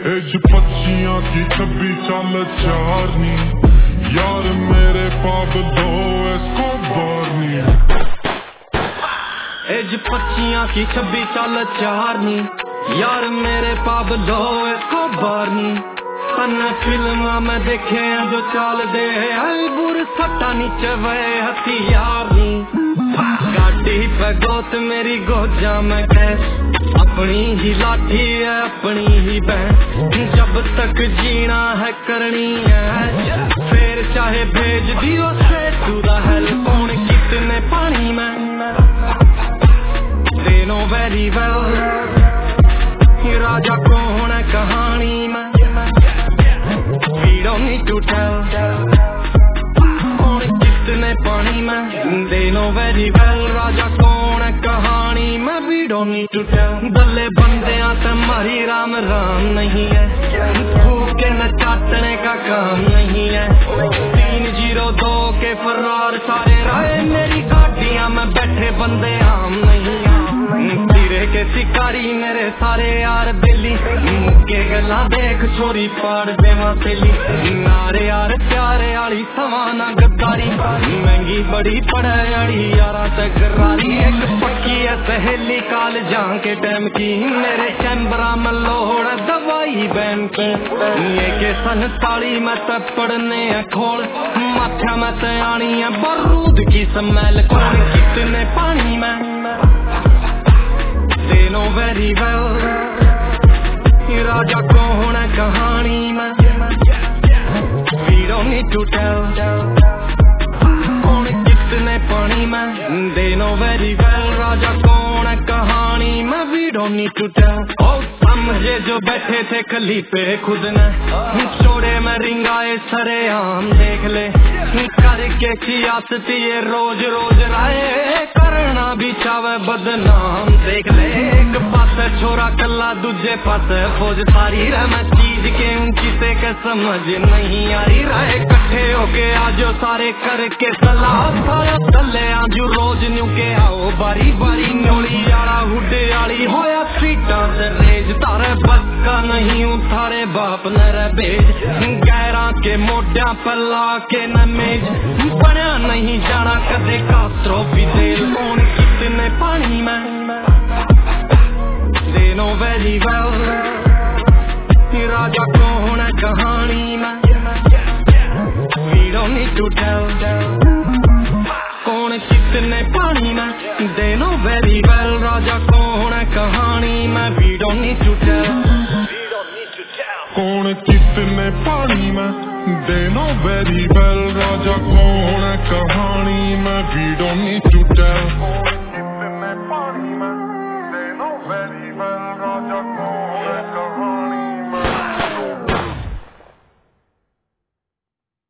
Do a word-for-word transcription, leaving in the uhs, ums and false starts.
As पच्चियां की छब्बी चाल चारनी यार मेरे पागलो इसको बारनी। एज पच्चियां की छब्बी चाल चारनी यार मेरे पागलो इसको बारनी। तन फिल्म में देखे जो चाल दे बुर सट्टा नीचे वे हथियार नी। गाड़ी पे गोत मेरी गोजा में कैस अपनी ही लाठी है अपनी ही बहन। जब तक जीना है करनी है फिर चाहे भेज दियो से टू द हेल। कौन कितने पानी में they know very well राजा कौन है कहानी में we don't need to tell। कौन कितने पानी में they know very well राजा कौन है कहानी में we don't need to tell। दल्ले बंदे आते मारी राम राम नहीं है भूखे न चाटने का काम नहीं है। तीन जीरो दो के फरार सारे राय मेरी गाड़ियां में बैठे बंदे आम नहीं है। तीरे के शिकारी मेरे सारे यार बेली मुक्के गला देख छोरी पाड़ देवा तेली। नारे यार प्यारे आली सवाना गद्दारी महंगी बड़ी पड़े आड़ी यारा तकरारी। एक पक्की है सहेली काल जहाँ के टाइम की मेरे चैम्बरा में लोड़ दवाई बैन की। ये के सन ताली में तब पड़ने खोल माथा में तयानी है बारूद की स्मेल। कौन कितने पानी में they know very well राजा कौन है कहानी में we don't need to tell। कौन कितने पानी में they know very well राजा कौन है कहानी में we don't need to tell। ओ समझे जो बैठे थे खली पे खुद ने छोड़े में रिंगाए सरे आम देख ले करके सियासती ये रोज रोज राय करना भी चावे बदनाम देख ले। एक पास छोरा कल्ला दूजे पास फौज सारी रह मैं चीज के ऊंची से के समझ नहीं आ रही राय इकट्ठे होके आजो सारे करके सलाह सारे तले आजू रोज न्यू के आओ बारी बारी न्योली आला हुडे आली होया सीटा से रेज तारे बस का नहीं उठारे बाप न रे बेज गैरा के मोटिया पला के न मेज बनया नहीं जाना कदे कास्ट्रो फिदेल। कौन कितने पानी में they know very well राजा कौन है कहानी में we don't need to tell। कौन कितने पानी में they know very well राजा कौन है कहानी में we don't need to tell। कौन कितने पानी में they know very well राजा कौन है कहानी में we don't need to tell।